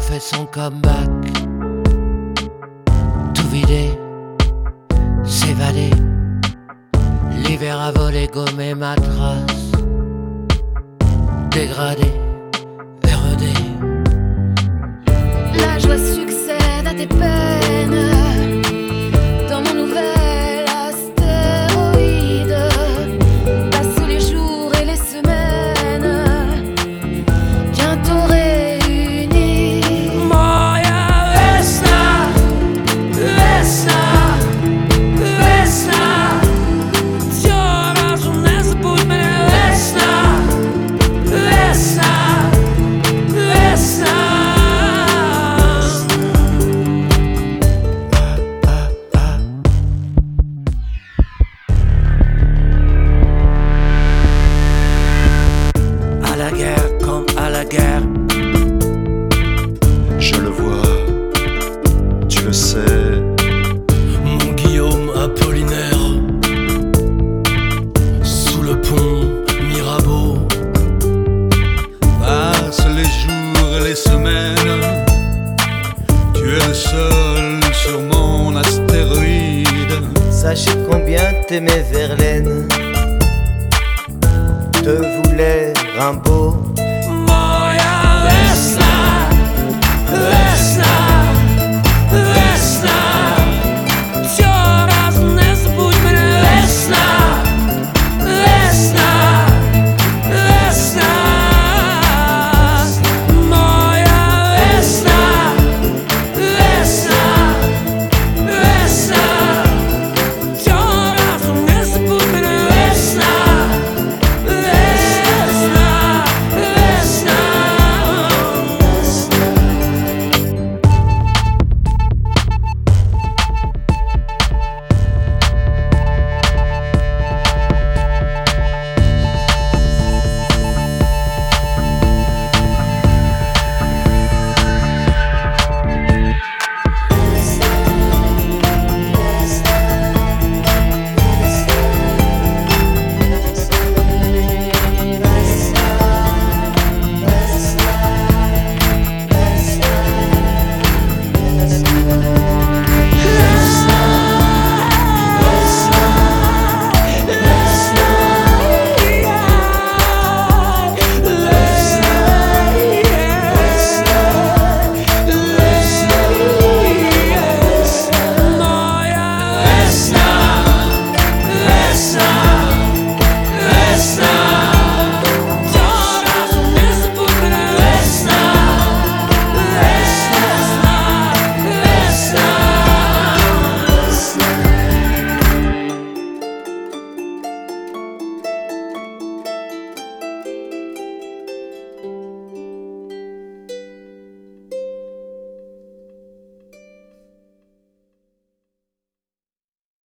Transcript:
fait son comeback. Tout vider, s'évader. L'hiver a volé gommé ma trace. Dégradé, érodé. La joie succède à tes peines. Dans mon nouvel astéroïde, passe les jours et les semaines, bientôt réunis. Moja vesna, vesna, vesna. Wciąż nie zabudź mnie, vesna, vesna, vesna. À la guerre comme à la guerre. Je le vois, tu le sais. Mon Guillaume Apollinaire, sous le pont Mirabeau. Passent les jours et les semaines, tu es le seul sur mon astéroïde. Sachez combien t'aimais Verlaine, te voulait Rimbaud.